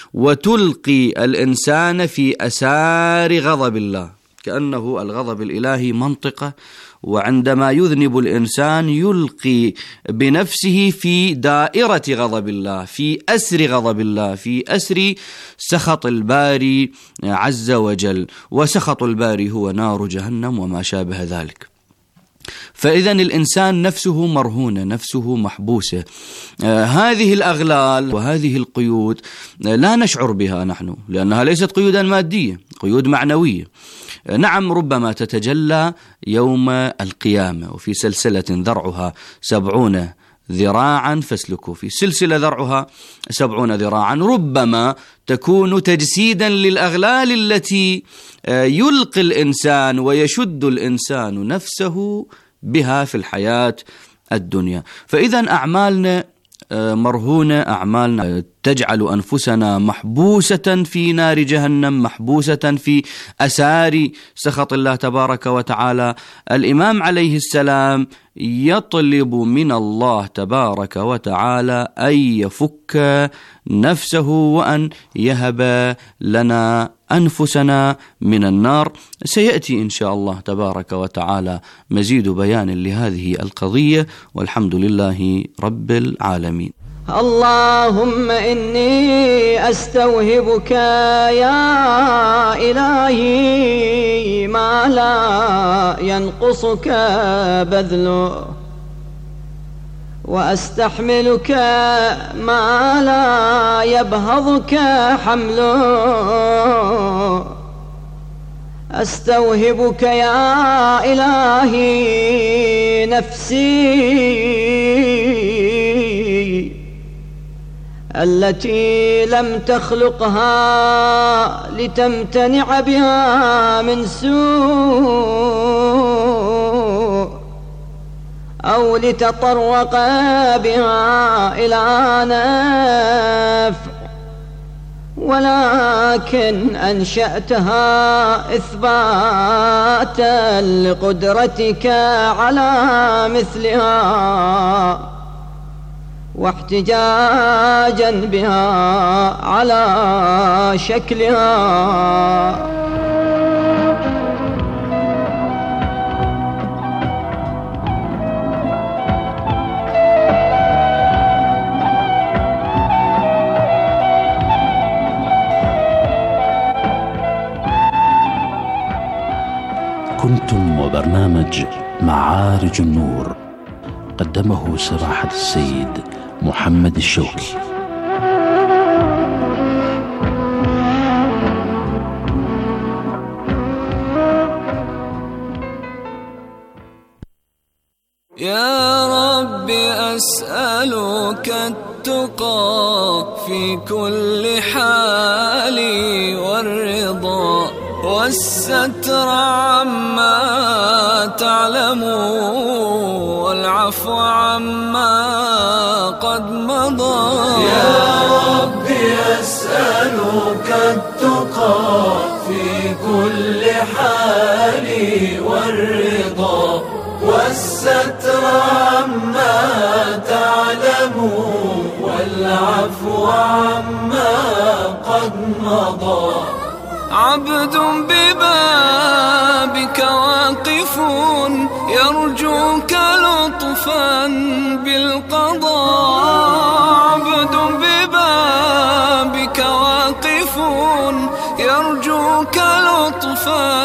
وتلقي الإنسان في أسار غضب الله، كأنه الغضب الإلهي منطقة، وعندما يذنب الإنسان يلقي بنفسه في دائرة غضب الله، في أسر غضب الله، في أسر سخط الباري عز وجل، وسخط الباري هو نار جهنم وما شابه ذلك. فإذا الإنسان نفسه مرهونة، نفسه محبوسة. آه هذه الأغلال وهذه القيود آه لا نشعر بها نحن، لأنها ليست قيودا مادية، قيود معنوية. آه نعم ربما تتجلى يوم القيامة، وفي سلسلة ذرعها سبعون ذراعا فاسلكوا، في سلسلة ذرعها سبعون ذراعا، ربما تكون تجسيدا للأغلال التي يلقي الإنسان ويشد الإنسان نفسه بها في الحياة الدنيا. فإذا أعمالنا مرهونة، أعمالنا تجعل أنفسنا محبوسة في نار جهنم، محبوسة في أسار سخط الله تبارك وتعالى. الإمام عليه السلام يطلب من الله تبارك وتعالى أن يفك نفسه وأن يهب لنا أنفسنا من النار. سيأتي إن شاء الله تبارك وتعالى مزيد بيان لهذه القضية، والحمد لله رب العالمين. اللهم إني أستوهبك يا إلهي ما لا ينقصك بذله، وأستحملك ما لا يبهضك حمله. أستوهبك يا إلهي نفسي التي لم تخلقها لتمتنع بها من سوء أو لتطرق بها إلى نفع، ولكن أنشأتها إثباتا لقدرتك على مثلها، واحتجاجا بها على شكلها. كنتم وبرنامج معارج النور، قدمه سماحة السيد محمد الشوكي. يا رب أسألك التقى في كل حال والرضا والستر عما تعلم والعفو عما قد مضى. يا رب أسألك التقى في كل حال والرضا والستر عما تعلم والعفو عما قد مضى. عبد ببابك واقف يرجوك لطفا بالقضاء. عبد ببابك واقف يرجوك لطفا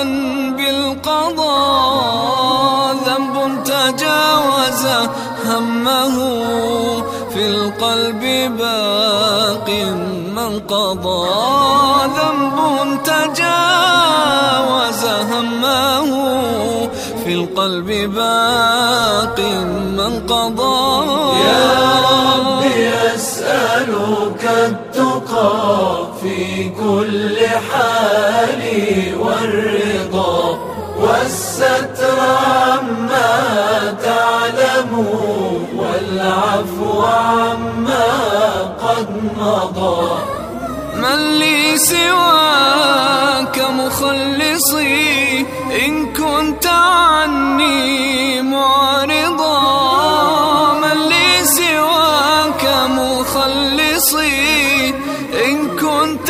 بالقضاء. ذنب تجاوز همه في القلب باق من قضى. ذنب تجاوز همه في القلب باق من قضى. يا رب أسألك التقى في كل حال والرضا والستر عما تعلم والعفو عما قد مضى. من لي سواك مخلصي إن كنت عني معرضا. من لي سواك مخلصي إن كنت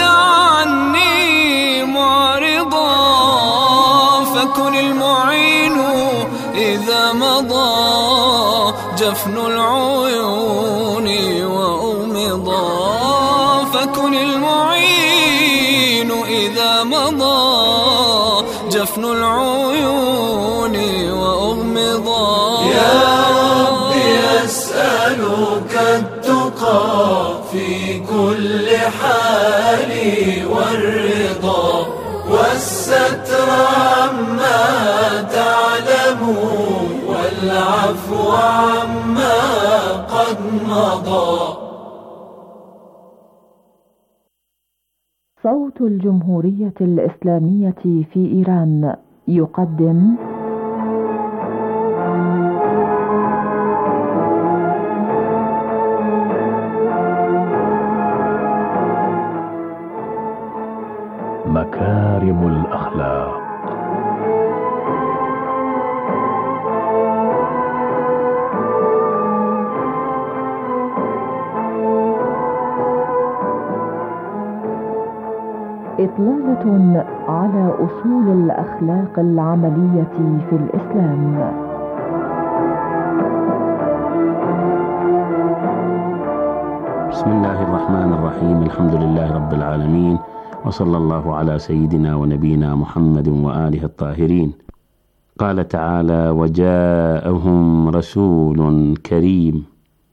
جفن العيون وأغمضا فكن المعين إذا مضى جفن العيون وأغمضا. يا ربي أسألك التقى في كل حال والرضا والستر عما تعلم والعفو عما قد مضى. صوت الجمهورية الإسلامية في إيران يقدم مكارم الأخلاق. إطلالة على أصول الأخلاق العملية في الإسلام. بسم الله الرحمن الرحيم. الحمد لله رب العالمين، وصلى الله على سيدنا ونبينا محمد وآله الطاهرين. قال تعالى: وجاءهم رسول كريم.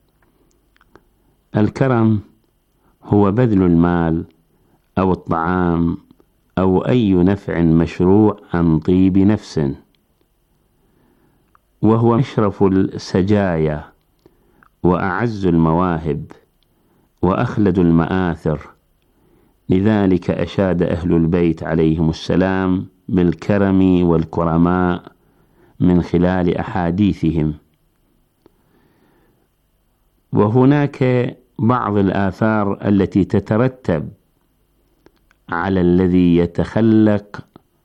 الكرم هو بذل المال أو الطعام أو أي نفع مشروع عن طيب نفس، وهو أشرف السجايا وأعز المواهب وأخلد المآثر. لذلك أشاد أهل البيت عليهم السلام بالكرم والكرماء من خلال أحاديثهم. وهناك بعض الآثار التي تترتب على الذي يتخلق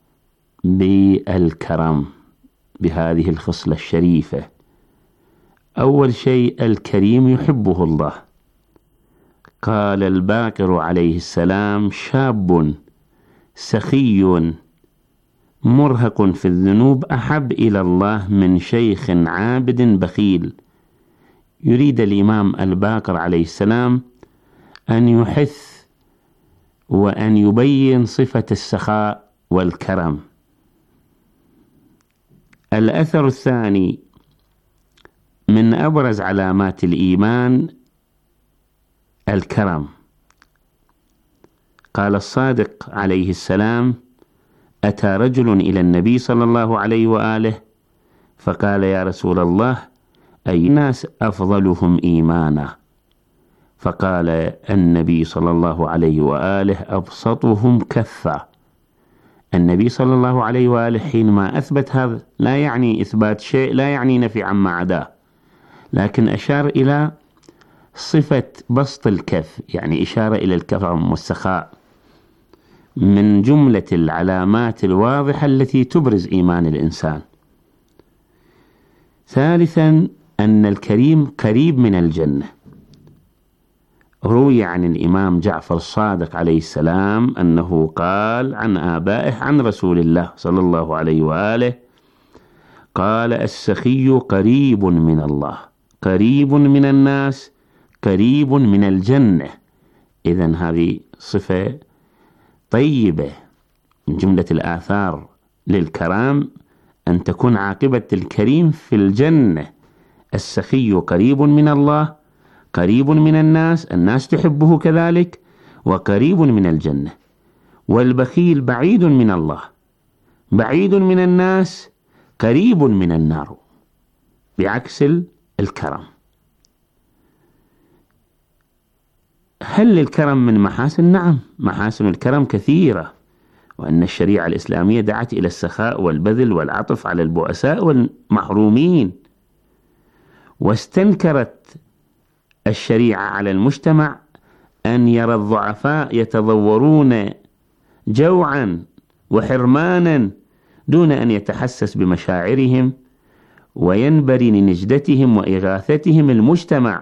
بالكرم بهذه الخصلة الشريفة. أول شيء، الكريم يحبه الله. قال الباقر عليه السلام: شاب سخي مرهق في الذنوب أحب إلى الله من شيخ عابد بخيل. يريد الإمام الباقر عليه السلام أن يحث وأن يبين صفة السخاء والكرم. الأثر الثاني من أبرز علامات الإيمان الكرم. قال الصادق عليه السلام: أتى رجل إلى النبي صلى الله عليه وآله فقال: يا رسول الله، أي الناس أفضلهم إيمانا؟ فقال النبي صلى الله عليه وآله: أبسطهم كفا. النبي صلى الله عليه وآله حينما أثبت هذا لا يعني إثبات شيء، لا يعني نفي عما عداه، لكن أشار إلى صفة بسط الكف، يعني إشارة إلى الكرم والسخاء، من جملة العلامات الواضحة التي تبرز إيمان الإنسان. ثالثا، أن الكريم قريب من الجنة. روي عن الإمام جعفر الصادق عليه السلام أنه قال عن آبائه عن رسول الله صلى الله عليه وآله، قال: السخي قريب من الله، قريب من الناس، قريب من الجنة. إذن هذه صفة طيبة. من جملة الآثار للكرام أن تكون عاقبة الكريم في الجنة. السخي قريب من الله، قريب من الناس، الناس تحبه كذلك، وقريب من الجنة. والبخيل بعيد من الله، بعيد من الناس، قريب من النار، بعكس الكرم. هل الكرم من محاسن؟ نعم، محاسن الكرم كثيرة، وأن الشريعة الإسلامية دعت إلى السخاء والبذل والعطف على البؤساء والمحرومين، واستنكرت الشريعة على المجتمع أن يرى الضعفاء يتضورون جوعا وحرمانا دون أن يتحسس بمشاعرهم وينبري لنجدتهم وإغاثتهم المجتمع.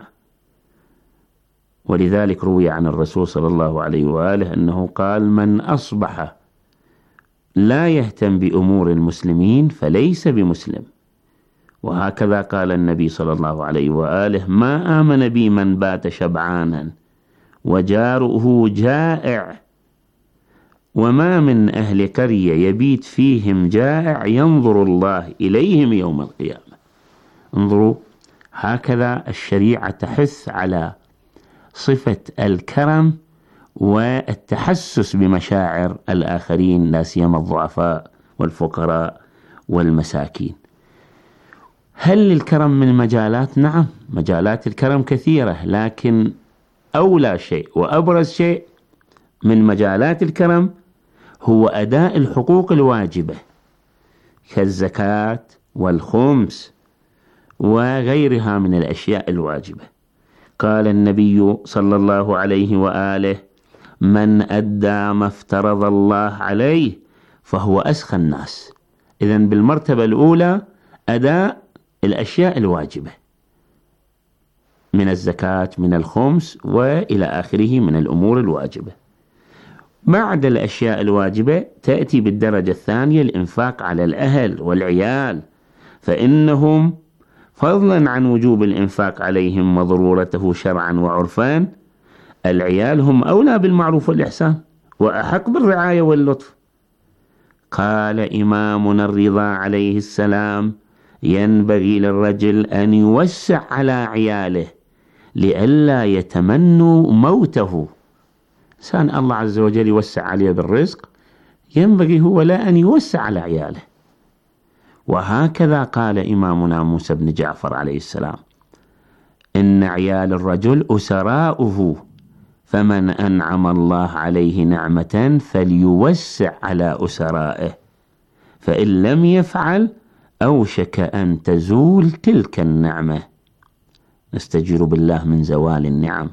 ولذلك روي عن الرسول صلى الله عليه وآله أنه قال: من أصبح لا يهتم بأمور المسلمين فليس بمسلم، وهكذا قال النبي صلى الله عليه وآله: ما آمن بي من بات شبعانا وجاره جائع، وما من أهل قرية يبيت فيهم جائع ينظر الله إليهم يوم القيامة. انظروا، هكذا الشريعة تحث على صفة الكرم والتحسس بمشاعر الآخرين، لا سيما الضعفاء والفقراء والمساكين. هل للكرم من مجالات؟ نعم، مجالات الكرم كثيرة، لكن أولى شيء وأبرز شيء من مجالات الكرم هو أداء الحقوق الواجبة كالزكاة والخمس وغيرها من الأشياء الواجبة. قال النبي صلى الله عليه وآله: من أدى ما افترض الله عليه فهو أسخى الناس. إذن بالمرتبة الأولى أداء الأشياء الواجبة من الزكاة، من الخمس، وإلى آخره من الأمور الواجبة. بعد الأشياء الواجبة تأتي بالدرجة الثانية الإنفاق على الأهل والعيال، فإنهم فضلا عن وجوب الإنفاق عليهم وضرورته شرعا وعرفان، العيال هم أولى بالمعروف والإحسان وأحق بالرعاية واللطف. قال إمامنا الرضا عليه السلام: ينبغي للرجل أن يوسع على عياله لئلا يتمنوا موته. إنسان الله عز وجل يوسع عليه بالرزق، ينبغي هو لا أن يوسع على عياله. وهكذا قال إمامنا موسى بن جعفر عليه السلام: إن عيال الرجل أسراؤه، فمن أنعم الله عليه نعمة فليوسع على أسرائه، فإن لم يفعل أوشك أن تزول تلك النعمة. نستجير بالله من زوال النعم.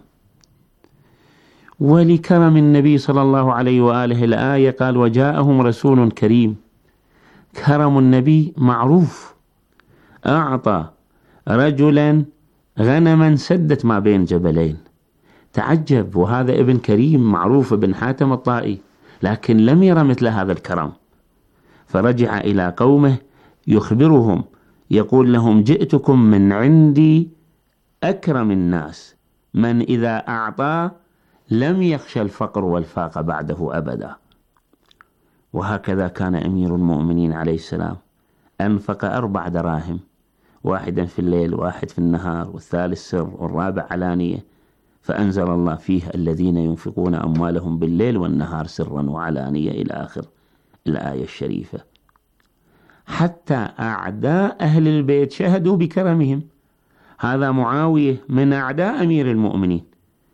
ولكرم النبي صلى الله عليه وآله الآية قال: وجاءهم رسول كريم. كرم النبي معروف، أعطى رجلا غنما سدت ما بين جبلين. تعجب، وهذا ابن كريم معروف، ابن حاتم الطائي، لكن لم ير مثل هذا الكرم. فرجع إلى قومه يخبرهم، يقول لهم: جئتكم من عندي أكرم الناس، من إذا أعطى لم يخشى الفقر والفاقة بعده أبدا. وهكذا كان أمير المؤمنين عليه السلام، أنفق أربع دراهم، واحدا في الليل، واحد في النهار، والثالث سر، والرابع علانية، فأنزل الله فيه: الذين ينفقون أموالهم بالليل والنهار سرا وعلانية، إلى آخر الآية الشريفة. حتى أعداء أهل البيت شهدوا بكرمهم. هذا معاوية من أعداء أمير المؤمنين،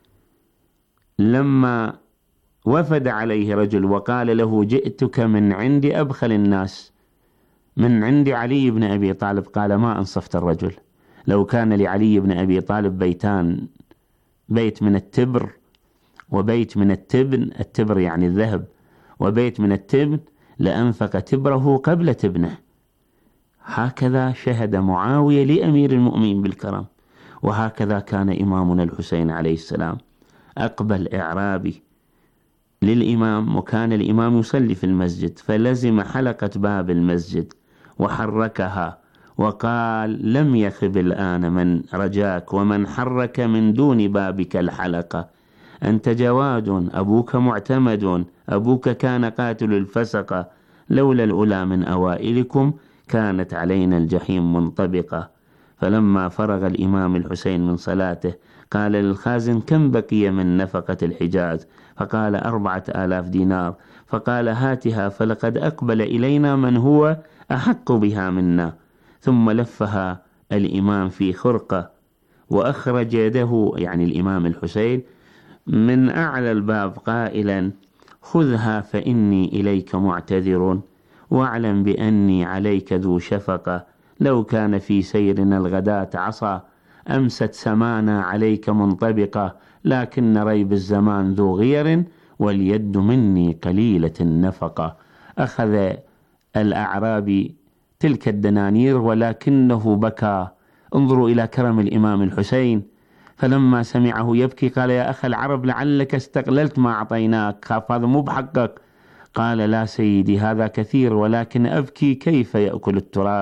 لما وفد عليه رجل وقال له: جئتك من عند أبخل الناس، من عند علي بن أبي طالب، قال: ما أنصفت الرجل. لو كان لعلي بن أبي طالب بيتان، بيت من التبر وبيت من التبن، التبر يعني الذهب، وبيت من التبن، لأنفق تبره قبل تبنه. هكذا شهد معاوية لأمير المؤمنين بالكرم. وهكذا كان إمامنا الحسين عليه السلام، أقبل إعرابي للإمام، وكان الإمام يصلي في المسجد، فلزم حلقة باب المسجد وحركها وقال: لم يخب الآن من رجاك ومن حرك من دون بابك الحلقة، أنت جواد، أبوك معتمد، أبوك كان قاتل الفسقة، لولا الأولى من أوائلكم كانت علينا الجحيم منطبقة. فلما فرغ الإمام الحسين من صلاته قال للخازن: كم بقي من نفقة الحجاز؟ فقال: أربعة آلاف دينار. فقال: هاتها، فلقد أقبل إلينا من هو أحق بها منا. ثم لفها الإمام في خرقة وأخرج يده، يعني الإمام الحسين، من أعلى الباب قائلا: خذها فإني إليك معتذر، واعلم بأني عليك ذو شفقة، لو كان في سيرنا الغداة عصا أمست سمانا عليك منطبقة، لكن ريب الزمان ذو غير واليد مني قليلة النفقة. أخذ الأعرابي تلك الدنانير ولكنه بكى. انظروا إلى كرم الإمام الحسين، فلما سمعه يبكي قال: يا أخ العرب لعلك استقللت ما أعطيناك، خاف هذا مو بحقك. قال: لا سيدي، هذا كثير، ولكن أبكي كيف يأكل التراب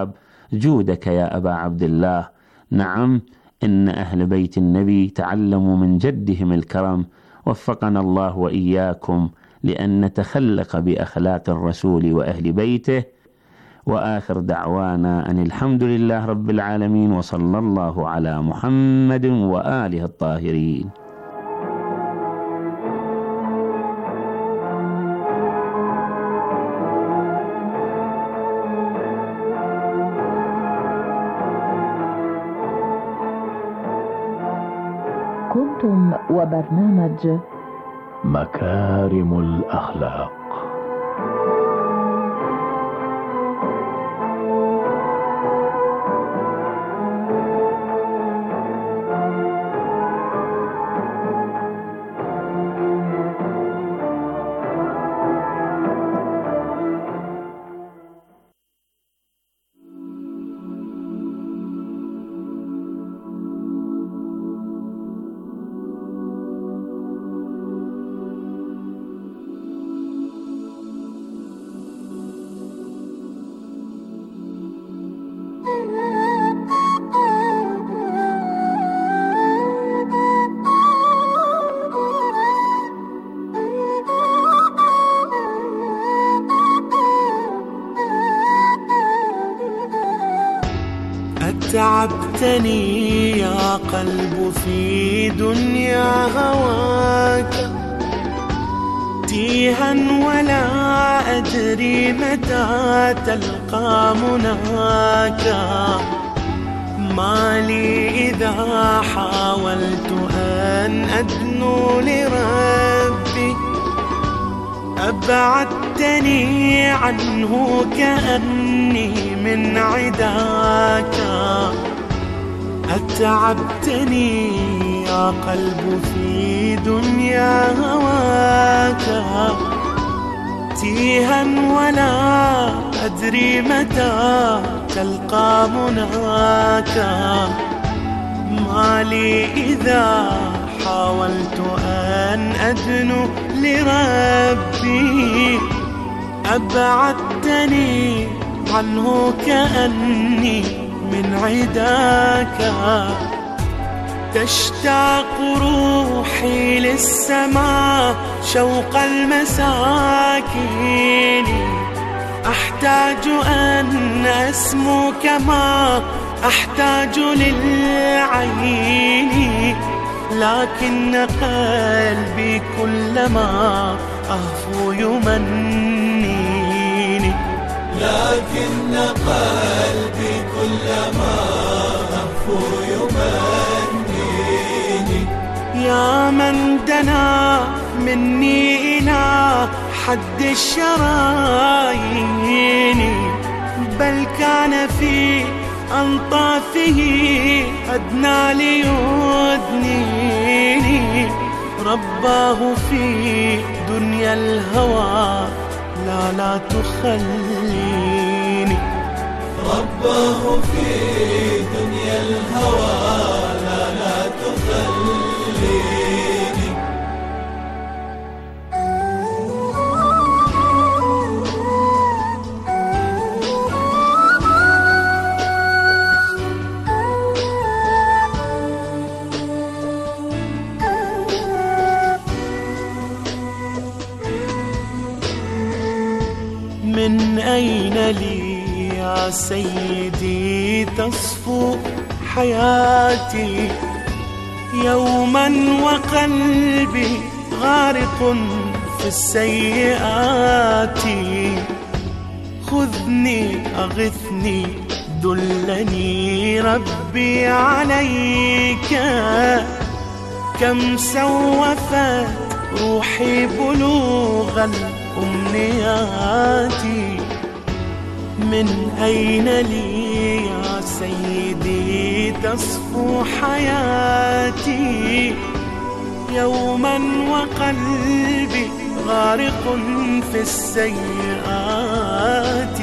جودك يا أبا عبد الله. نعم، إن أهل بيت النبي تعلموا من جدهم الكرم، وفقنا الله وإياكم لأن نتخلق بأخلاق الرسول وأهل بيته. وآخر دعوانا أن الحمد لله رب العالمين، وصلى الله على محمد وآله الطاهرين. كنتم وبرنامج مكارم الأخلاق. تعبتني يا قلب في دنيا هواك تيها ولا أدري متى تلقى مناك. ما لي إذا حاولت أن أدنو لربي أبعدتني عنه كأني من عداك. أتعبتني يا قلب في دنيا هواك تيها ولا أدري متى تلقى مناك. ما لي إذا حاولت أن أدنو لربي أبعدتني عنه كأني من عداك. تشتاق روحي للسماء شوق المساكين. أحتاج أن أسمو كما أحتاج للعين. لكن قلبي كلما أهفو يمنيني. لكن قلبي كلما أهفو يمنيني. يا من دنا مني إلى حد الشرايين بل كان في أنطافه أدنى ليدنيني. رباه في دنيا الهوى لا لا تخليني. رباه في دنيا الهوى لا لا تخليني. من أين لي يا سيدي تصفو حياتي يوما وقلبي غارق في السيئات. خذني أغثني دلني ربي عليك. كم سوفت روحي بلوغ الأمنيات. من أين لي يا سيدي تصفو حياتي يوما وقلبي غارق في السيئات.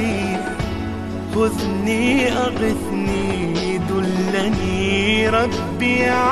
خذني أغثني دلني ربي